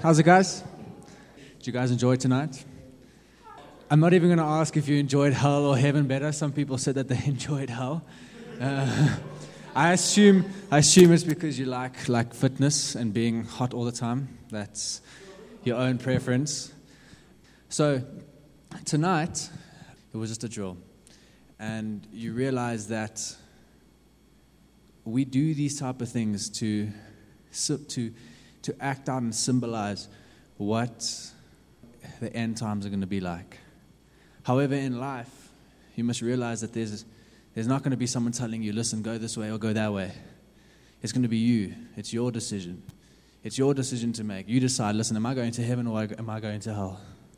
How's it, guys? Did you guys enjoy tonight? I'm not even going to ask if you enjoyed hell or heaven better. Some people said that they enjoyed hell. I assume it's because you like fitness and being hot all the time. That's your own preference. So tonight, it was just a drill. And you realize that we do these type of things to act out and symbolize what the end times are going to be like. However, in life, you must realize that there's not going to be someone telling you, listen, go this way or go that way. It's going to be you. It's your decision. It's your decision to make. You decide, listen, am I going to heaven or am I going to hell?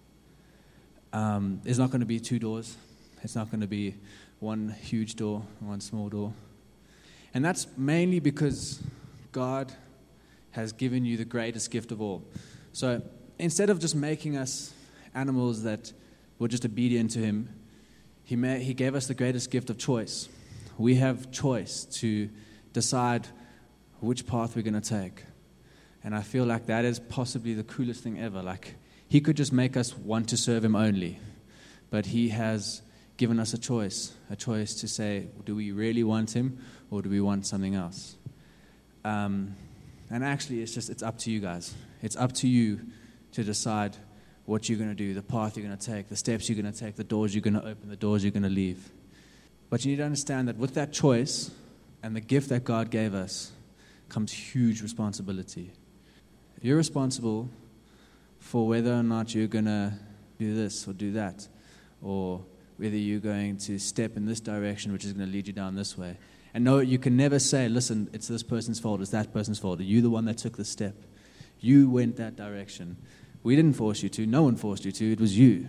There's not going to be two doors. It's not going to be one huge door, one small door. And that's mainly because God has given you the greatest gift of all. So instead of just making us animals that were just obedient to Him, He gave us the greatest gift of choice. We have choice to decide which path we're going to take. And I feel like that is possibly the coolest thing ever. Like, He could just make us want to serve Him only. But He has given us a choice to say, do we really want Him or do we want something else? And actually, it's up to you guys. It's up to you to decide what you're going to do, the path you're going to take, the steps you're going to take, the doors you're going to open, the doors you're going to leave. But you need to understand that with that choice and the gift that God gave us comes huge responsibility. You're responsible for whether or not you're going to do this or do that, or whether you're going to step in this direction, which is going to lead you down this way. And no, you can never say, listen, it's this person's fault, it's that person's fault. You're the one that took the step. You went that direction. We didn't force you to. No one forced you to. It was you.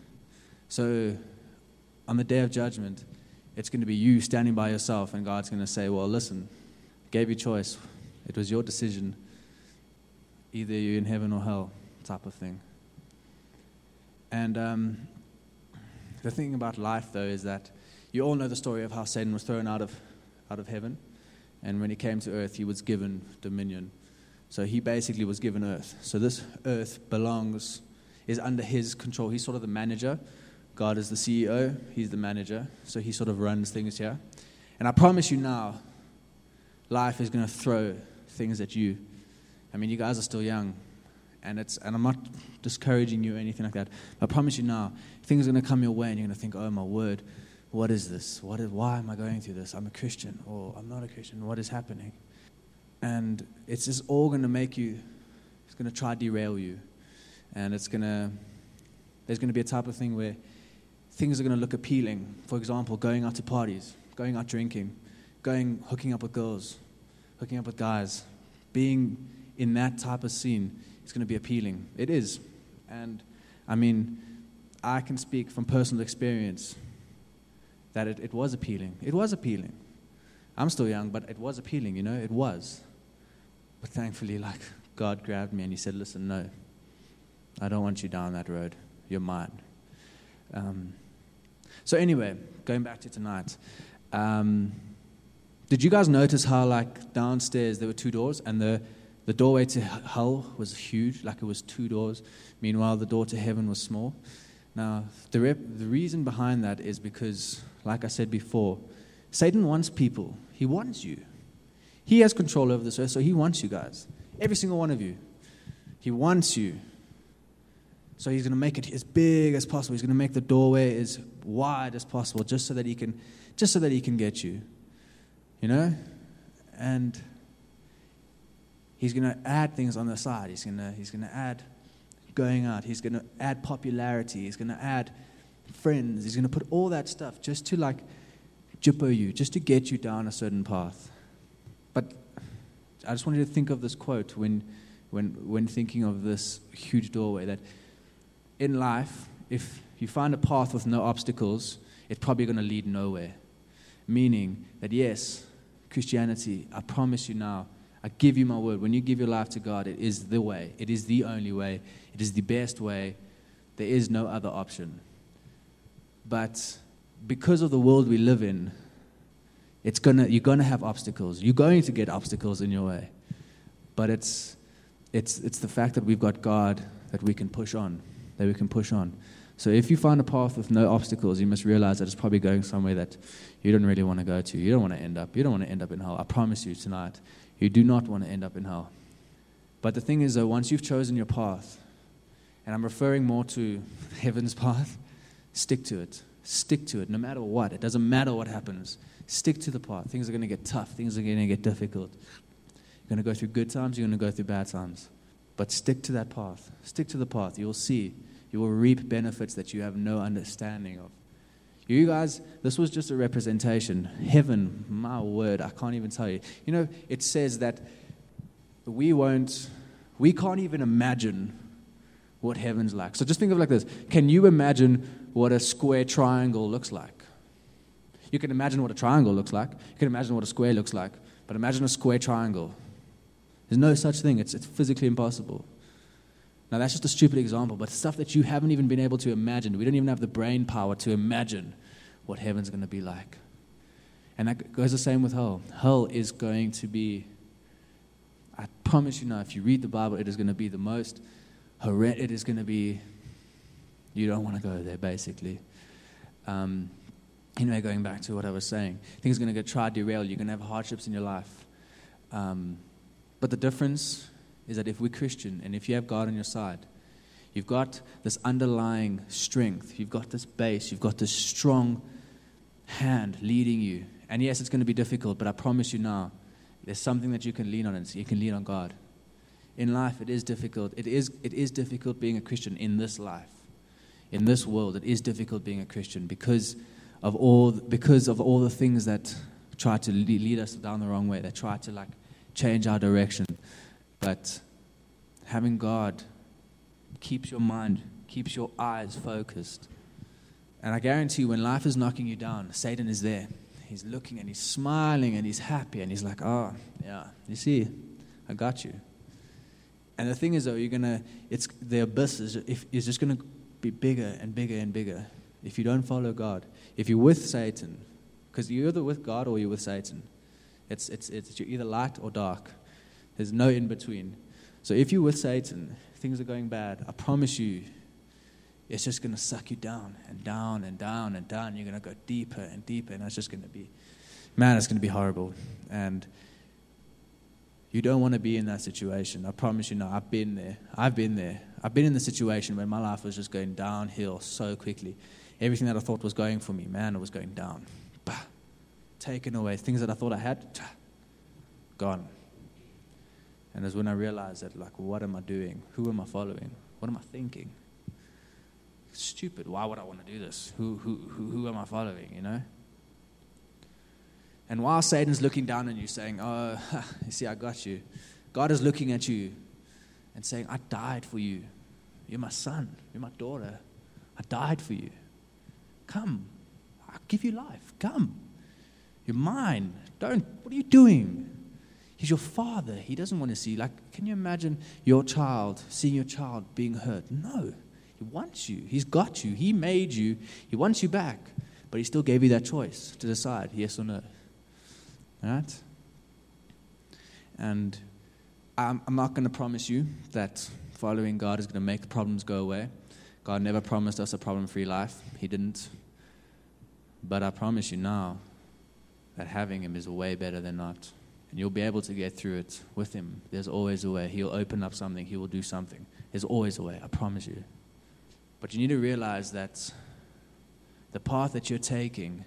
So on the day of judgment, it's going to be you standing by yourself, and God's going to say, well, listen, I gave you choice. It was your decision. Either you're in heaven or hell, type of thing. And the thing about life, though, is that you all know the story of how Satan was thrown out of heaven. And when he came to earth, he was given dominion. So he basically was given earth. So this earth is under his control. He's sort of the manager. God is the CEO. He's the manager. So he sort of runs things here. And I promise you now, life is going to throw things at you. I mean, you guys are still young. And I'm not discouraging you or anything like that. I promise you now, things are going to come your way and you're going to think, oh my word, what is this? Why am I going through this? I'm a Christian, or I'm not a Christian. What is happening? And it's just all going to make you, it's going to try to derail you. And there's going to be a type of thing where things are going to look appealing. For example, going out to parties, going out drinking, hooking up with girls, hooking up with guys. Being in that type of scene is going to be appealing. It is. And I mean, I can speak from personal experience that it was appealing. It was appealing. I'm still young, but it was appealing, it was. But thankfully, God grabbed me and He said, listen, no, I don't want you down that road. You're mine. So anyway, going back to tonight, did you guys notice how, downstairs there were two doors, and the doorway to hell was huge, it was two doors. Meanwhile, the door to heaven was small. Now, the reason behind that is because, like I said before, Satan wants people. He wants you. He has control over this earth, so he wants you guys. Every single one of you. He wants you. So he's going to make it as big as possible. He's going to make the doorway as wide as possible, just so that he can get you. And he's going to add things on the side. He's going to add going out. He's going to add popularity. He's going to add friends. He's going to put all that stuff just to jippo you, just to get you down a certain path. But I just wanted to think of this quote when thinking of this huge doorway, that in life, if you find a path with no obstacles, it's probably going to lead nowhere. Meaning that, yes, Christianity, I promise you now, I give you my word, when you give your life to God, it is the way. It is the only way. It is the best way. There is no other option. But because of the world we live in, you're going to have obstacles. You're going to get obstacles in your way. But it's it's the fact that we've got God that we can push on, So if you find a path with no obstacles, you must realize that it's probably going somewhere that you don't really want to go to. You don't want to end up in hell. I promise you tonight, you do not want to end up in hell. But the thing is, though, once you've chosen your path, and I'm referring more to heaven's path, stick to it. Stick to it, no matter what. It doesn't matter what happens. Stick to the path. Things are going to get tough. Things are going to get difficult. You're going to go through good times. You're going to go through bad times. But stick to that path. Stick to the path. You'll see. You will reap benefits that you have no understanding of. You guys, this was just a representation. Heaven, my word, I can't even tell you. You know, it says that we can't even imagine what heaven's like. So just think of it like this. Can you imagine what a square triangle looks like? You can imagine what a triangle looks like. You can imagine what a square looks like. But imagine a square triangle. There's no such thing. It's physically impossible. Now, that's just a stupid example, but stuff that you haven't even been able to imagine. We don't even have the brain power to imagine what heaven's going to be like. And that goes the same with hell. Hell is going to be, I promise you now, if you read the Bible, it is going to be the most horrendous. It is going to be, you don't want to go there, basically. Anyway, going back to what I was saying, things are going to get derailed. You're going to have hardships in your life. But the difference is that if we're Christian and if you have God on your side, you've got this underlying strength, you've got this base, you've got this strong hand leading you. And yes, it's going to be difficult, but I promise you now, there's something that you can lean on, and you can lean on God. In life, it is difficult. It is difficult being a Christian in this life. In this world, it is difficult being a Christian because of all the things that try to lead us down the wrong way. They try to change our direction. But having God keeps your mind, keeps your eyes focused. And I guarantee you, when life is knocking you down, Satan is there. He's looking and he's smiling and he's happy and he's like, oh, yeah, you see, I got you. And the thing is, though, the abyss is just going to be bigger and bigger and bigger if you don't follow God. If you're with Satan, because you're either with God or you're with Satan. It's you're either light or dark. There's no in between. So if you're with Satan, things are going bad. I promise you, it's just going to suck you down and down and down and down. You're going to go deeper and deeper, and it's just going to be, it's going to be horrible. And you don't want to be in that situation. I promise you now, I've been there. I've been in the situation where my life was just going downhill so quickly. Everything that I thought was going for me, it was going down. Bah, taken away. Things that I thought I had, gone. And it's when I realized that, what am I doing? Who am I following? What am I thinking? Stupid. Why would I want to do this? Who am I following, you know? And while Satan's looking down on you saying, oh, you see, I got you. God is looking at you and saying, I died for you. You're my son. You're my daughter. I died for you. Come. I'll give you life. Come. You're mine. What are you doing? He's your father. He doesn't want to see. Can you imagine seeing your child being hurt? No. He wants you. He's got you. He made you. He wants you back. But he still gave you that choice to decide, yes or no. Right? And I'm not going to promise you that following God is going to make the problems go away. God never promised us a problem-free life. He didn't. But I promise you now that having him is way better than not. And you'll be able to get through it with him. There's always a way. He'll open up something. He will do something. There's always a way, I promise you. But you need to realize that the path that you're taking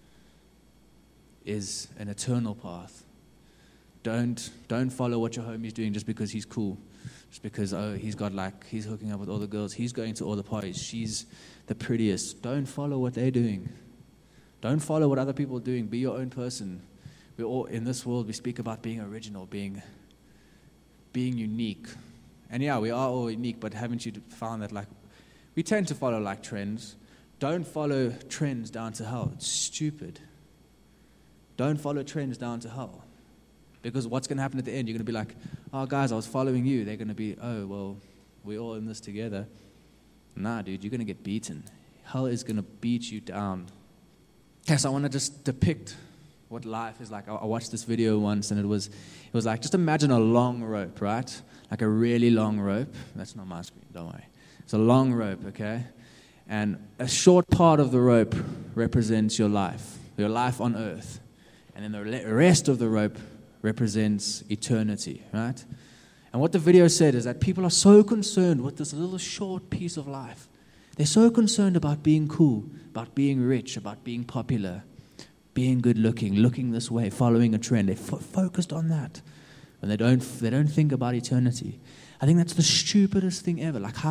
is an eternal path. Don't follow what your homie's doing just because he's cool. Just because, he's hooking up with all the girls. He's going to all the parties. She's the prettiest. Don't follow what they're doing. Don't follow what other people are doing. Be your own person. We're all, in this world, we speak about being original, being unique. And yeah, we are all unique, but haven't you found that, we tend to follow, trends. Don't follow trends down to hell. It's stupid. Don't follow trends down to hell. Because what's going to happen at the end? You're going to be like, oh, guys, I was following you. They're going to be, oh, well, we're all in this together. Nah, dude, you're going to get beaten. Hell is going to beat you down. Yes, I want to just depict what life is like. I watched this video once, and it was like, just imagine a long rope, right? Like a really long rope. That's not my screen, don't worry. It's a long rope, okay? And a short part of the rope represents your life on earth. And then the rest of the rope represents eternity, right? And what the video said is that people are so concerned with this little short piece of life. They're so concerned about being cool, about being rich, about being popular, being good looking, looking this way, following a trend. They're focused on that. And they don't think about eternity. I think that's the stupidest thing ever. Like,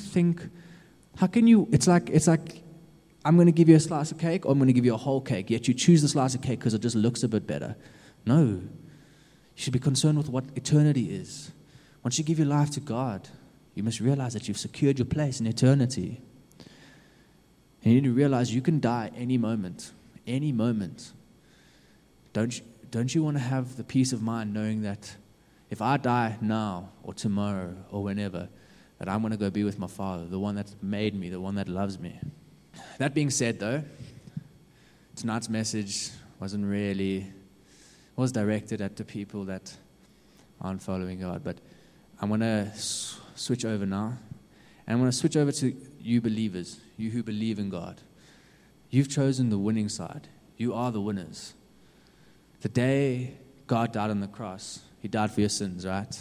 it's like, I'm going to give you a slice of cake, or I'm going to give you a whole cake, yet you choose the slice of cake because it just looks a bit better. No. You should be concerned with what eternity is. Once you give your life to God, you must realize that you've secured your place in eternity. And you need to realize you can die any moment. Any moment. Don't you want to have the peace of mind knowing that if I die now or tomorrow or whenever, that I'm going to go be with my Father, the one that made me, the one that loves me. That being said, though, tonight's message was directed at the people that aren't following God. But I'm going to switch over now. And I'm going to switch over to you believers, you who believe in God. You've chosen the winning side. You are the winners. The day God died on the cross, He died for your sins, right?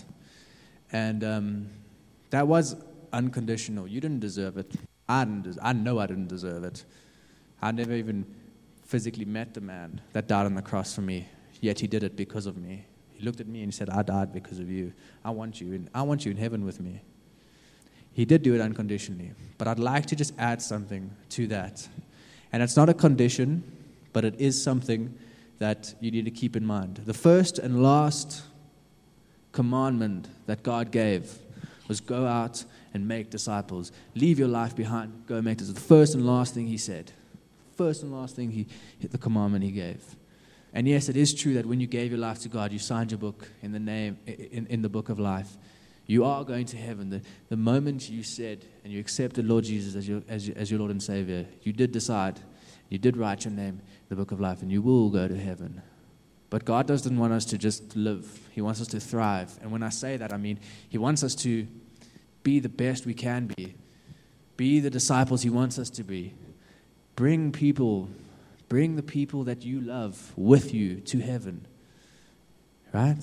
And that was unconditional. You didn't deserve it. I know I didn't deserve it. I never even physically met the man that died on the cross for me, yet He did it because of me. He looked at me and He said, I died because of you. I want you in heaven with me. He did do it unconditionally. But I'd like to just add something to that. And it's not a condition, but it is something that you need to keep in mind. The first and last commandment that God gave was go out and make disciples. Leave your life behind, go make disciples. The first and last thing He said. First and last thing the commandment He gave. And yes, it is true that when you gave your life to God, you signed your book in the book of life. You are going to heaven. The moment you said and you accepted Lord Jesus as your Lord and Savior, you did decide, you did write your name in the book of life, and you will go to heaven. But God doesn't want us to just live. He wants us to thrive. And when I say that, I mean He wants us to be the best we can be. Be the disciples He wants us to be. Bring the people that you love with you to heaven. Right?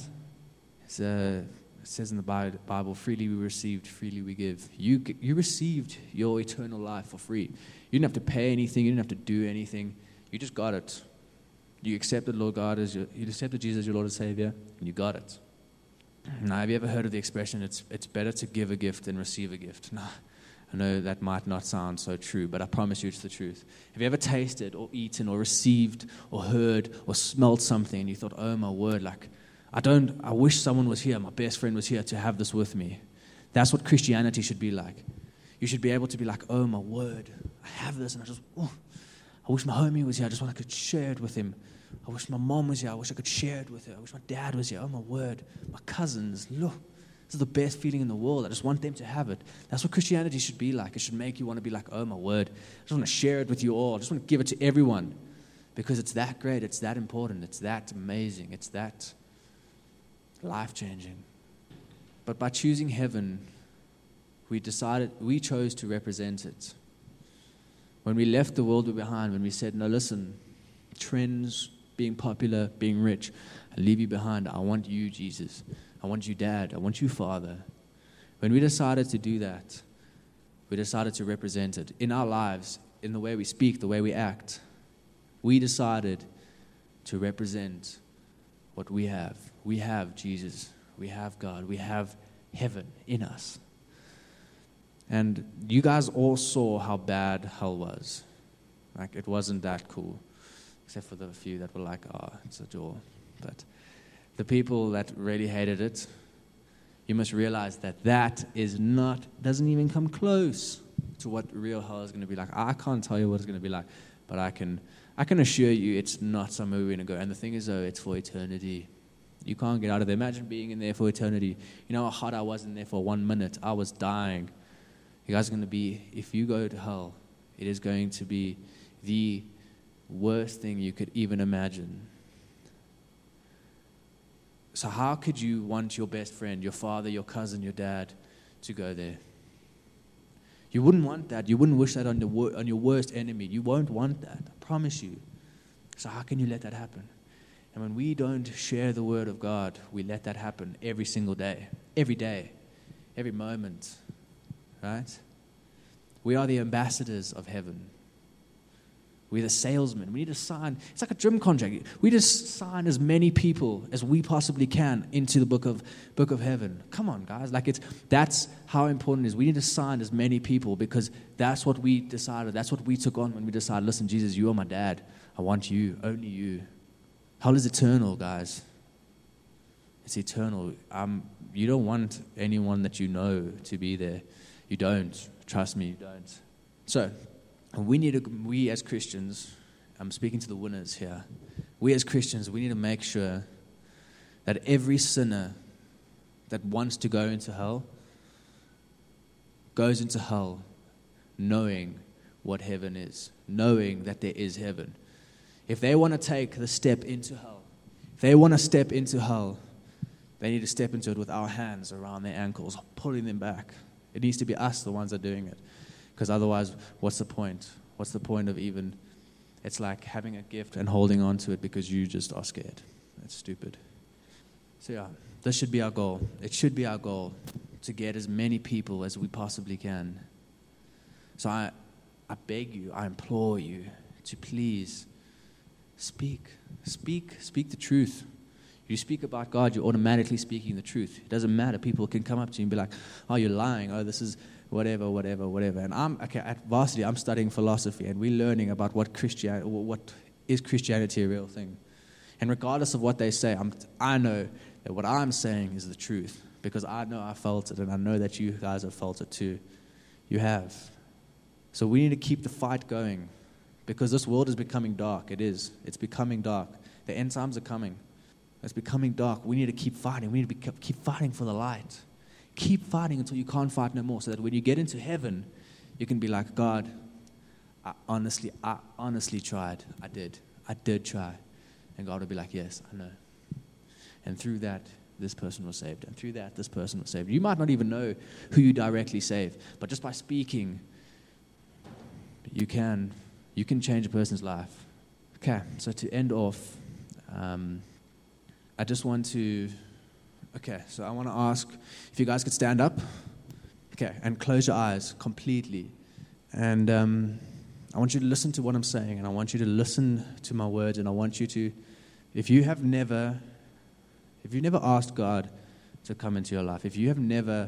It says in the Bible, freely we received, freely we give. You received your eternal life for free. You didn't have to pay anything. You didn't have to do anything. You just got it. You accepted you accepted Jesus as your Lord and Savior, and you got it. Now, have you ever heard of the expression, it's better to give a gift than receive a gift? No, I know that might not sound so true, but I promise you it's the truth. Have you ever tasted or eaten or received or heard or smelled something and you thought, oh my word, I wish someone was here, my best friend was here to have this with me. That's what Christianity should be like. You should be able to be like, oh my word, I have this, and I wish my homie was here, I could share it with him. I wish my mom was here, I wish I could share it with her. I wish my dad was here, oh my word, my cousins, look. This is the best feeling in the world. I just want them to have it. That's what Christianity should be like. It should make you want to be like, oh my word, I just want to share it with you all. I just want to give it to everyone because it's that great, it's that important, it's that amazing, it's that life-changing. But by choosing heaven, we chose to represent it. When we left the world behind, when we said, no, listen, trends, being popular, being rich, I leave you behind. I want you, Jesus. I want you, Dad. I want you, Father. When we decided to do that, we decided to represent it in our lives, in the way we speak, the way we act. We decided to represent what we have. We have Jesus. We have God. We have heaven in us. And you guys all saw how bad hell was. Like, it wasn't that cool, except for the few that were like, oh, it's a door. But the people that really hated it, you must realize that doesn't even come close to what real hell is going to be like. I can't tell you what it's going to be like, but I can assure you it's not somewhere we're going to go. And the thing is, though, it's for eternity. You can't get out of there. Imagine being in there for eternity. You know how hot I was in there for 1 minute? I was dying. You guys are going to be, if you go to hell, it is going to be the worst thing you could even imagine. So how could you want your best friend, your father, your cousin, your dad to go there? You wouldn't want that. You wouldn't wish that on your worst enemy. You won't want that. I promise you. So how can you let that happen? And when we don't share the word of God, we let that happen every single day, every moment, right? We are the ambassadors of heaven. We're the salesmen. We need to sign. It's like a gym contract. We just sign as many people as we possibly can into the book of heaven. Come on, guys. That's how important it is. We need to sign as many people because that's what we decided. That's what we took on when we decided, listen, Jesus, you are my dad. I want you, only you. Hell is eternal, guys. It's eternal. You don't want anyone that you know to be there. You don't. Trust me, you don't. So, we as Christians, I'm speaking to the winners here. We as Christians, we need to make sure that every sinner that wants to go into hell goes into hell knowing what heaven is, knowing that there is heaven. If they want to take the step into hell, they need to step into it with our hands around their ankles, pulling them back. It needs to be us, the ones that are doing it. Because otherwise, what's the point? What's the point of even... It's like having a gift and holding on to it because you just are scared. That's stupid. So yeah, this should be our goal. It should be our goal to get as many people as we possibly can. So I beg you, I implore you to please speak the truth. You speak about God, you're automatically speaking the truth. It doesn't matter. People can come up to you and be like, oh, you're lying. Oh, this is whatever. And at Varsity, I'm studying philosophy, and we're learning about what is Christianity a real thing. And regardless of what they say, I know that what I'm saying is the truth because I know I felt it, and I know that you guys have felt it too. You have. So we need to keep the fight going because this world is becoming dark. It is. It's becoming dark. The end times are coming. It's becoming dark. We need to keep fighting. We need to keep fighting for the light. Keep fighting until you can't fight no more, so that when you get into heaven, you can be like, God, I honestly tried. I did try. And God will be like, yes, I know. And through that, this person was saved. And through that, this person was saved. You might not even know who you directly saved, but just by speaking, you can change a person's life. Okay, so to end off, I just want to... Okay, so I want to ask if you guys could stand up. Okay, and close your eyes completely. And I want you to listen to what I'm saying, and I want you to listen to my words, and I want you to, if you've never asked God to come into your life, if you've never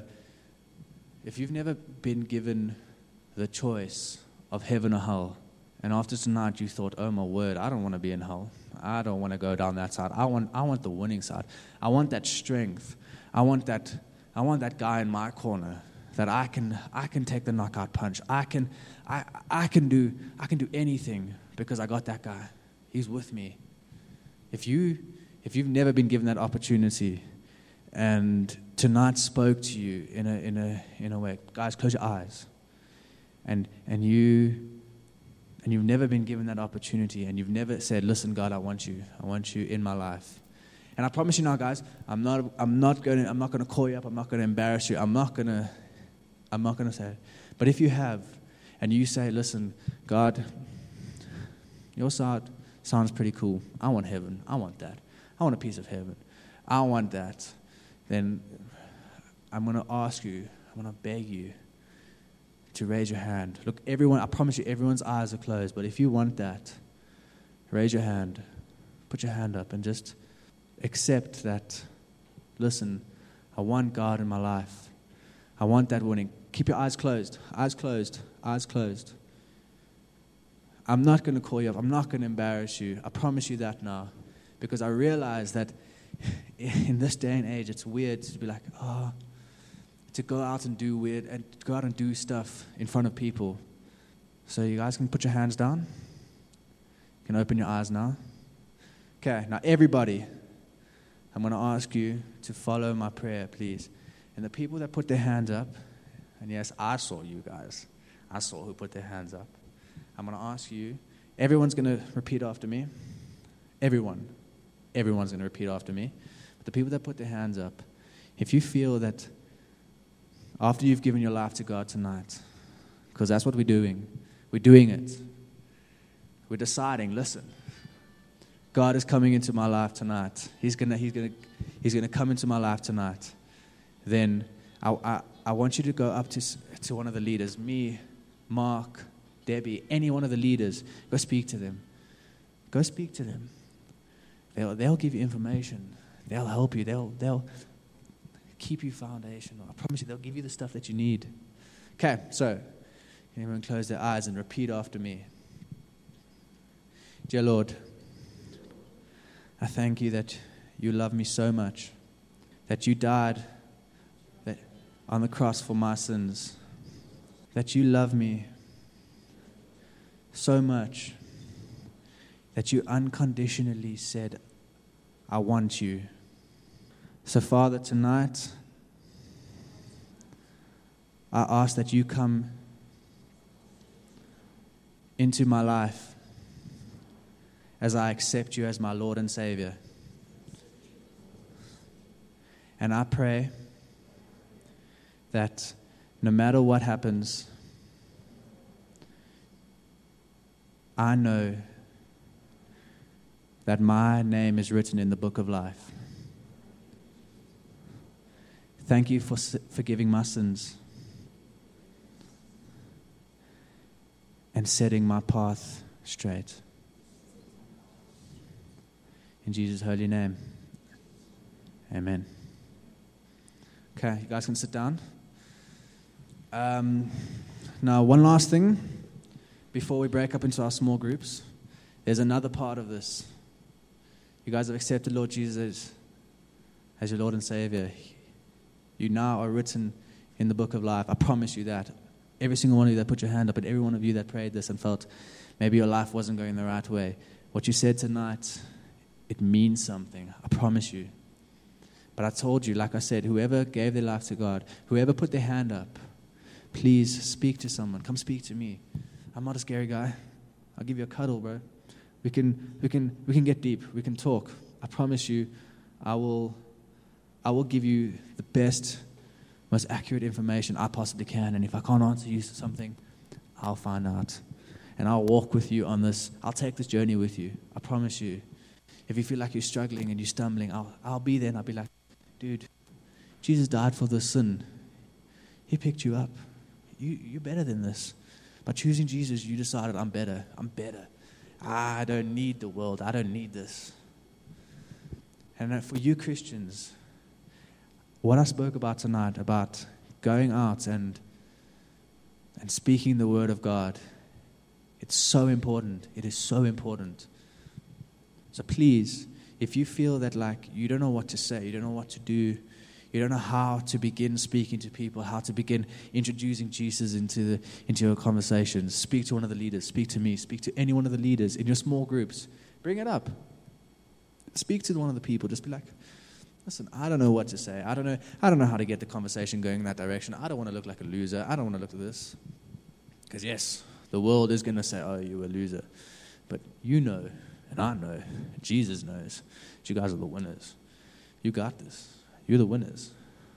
been given the choice of heaven or hell, and after tonight you thought, oh my word, I don't want to be in hell. I don't want to go down that side. I want the winning side. I want that strength. I want that guy in my corner that I can take the knockout punch. I can do anything because I got that guy. He's with me. If you've never been given that opportunity, and tonight spoke to you in a way, guys, close your eyes, and you've never been given that opportunity, and you've never said, listen, God, I want you in my life. And I promise you now, guys, I'm not going to call you up. I'm not going to embarrass you. I'm not going to say it. But if you have, and you say, listen, God, your side sounds pretty cool. I want heaven. I want that. I want a piece of heaven. I want that. Then I'm going to ask you, I'm going to beg you to raise your hand. Look, everyone, I promise you, everyone's eyes are closed, but if you want that, raise your hand. Put your hand up and just accept that, listen, I want God in my life. I want that winning. Keep your eyes closed. Eyes closed. Eyes closed. I'm not going to call you up. I'm not going to embarrass you. I promise you that now. Because I realize that in this day and age, it's weird to be like, to go out and do stuff in front of people. So you guys can put your hands down. You can open your eyes now. Okay, now everybody, I'm going to ask you to follow my prayer, please. And the people that put their hands up, and yes, I saw you guys. I saw who put their hands up. I'm going to ask you, everyone's going to repeat after me. Everyone's going to repeat after me. the people that put their hands up, if you feel that after you've given your life to God tonight, because that's what we're doing it. We're deciding, listen, God is coming into my life tonight. He's gonna come into my life tonight. Then I want you to go up to one of the leaders, me, Mark, Debbie, any one of the leaders. Go speak to them. Go speak to them. They'll give you information. They'll help you. They'll keep you foundational. I promise you, they'll give you the stuff that you need. Okay, so can everyone close their eyes and repeat after me? Dear Lord, I thank you that you love me so much, that you died on the cross for my sins, that you love me so much that you unconditionally said, I want you. So, Father, tonight, I ask that you come into my life as I accept you as my Lord and Savior. And I pray that no matter what happens, I know that my name is written in the book of life. Thank you for forgiving my sins and setting my path straight. In Jesus' holy name, amen. Okay, you guys can sit down. Now, one last thing before we break up into our small groups. There's another part of this. You guys have accepted Lord Jesus as your Lord and Savior. You now are written in the book of life. I promise you that. Every single one of you that put your hand up, and every one of you that prayed this and felt maybe your life wasn't going the right way, what you said tonight, it means something. I promise you. But I told you, like I said, whoever gave their life to God, whoever put their hand up, please speak to someone. Come speak to me. I'm not a scary guy. I'll give you a cuddle, bro. We can get deep. We can talk. I promise you, I will give you the best, most accurate information I possibly can. And if I can't answer you something, I'll find out. And I'll walk with you on this. I'll take this journey with you. I promise you. If you feel like you're struggling and you're stumbling, I'll be there and I'll be like, dude, Jesus died for this sin. He picked you up. You're better than this. By choosing Jesus, you decided, I'm better. I don't need the world. I don't need this. And for you Christians, what I spoke about tonight, about going out and speaking the word of God, it's so important. It is so important. So please, if you feel that like you don't know what to say, you don't know what to do, you don't know how to begin speaking to people, how to begin introducing Jesus into your conversations, speak to one of the leaders, speak to me, speak to any one of the leaders in your small groups. Bring it up. Speak to one of the people. Just be like, listen, I don't know what to say. I don't know how to get the conversation going in that direction. I don't want to look like a loser. I don't want to look at this. Because yes, the world is going to say, oh, you're a loser. But you know, and I know, Jesus knows, that you guys are the winners. You got this. You're the winners.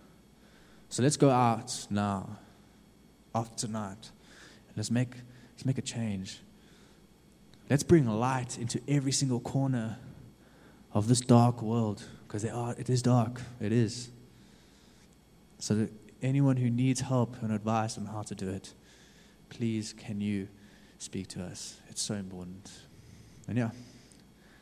So let's go out now, after tonight, and let's make a change. Let's bring light into every single corner of this dark world, because it is dark. It is. So that anyone who needs help and advice on how to do it, please can you speak to us. It's so important. And yeah.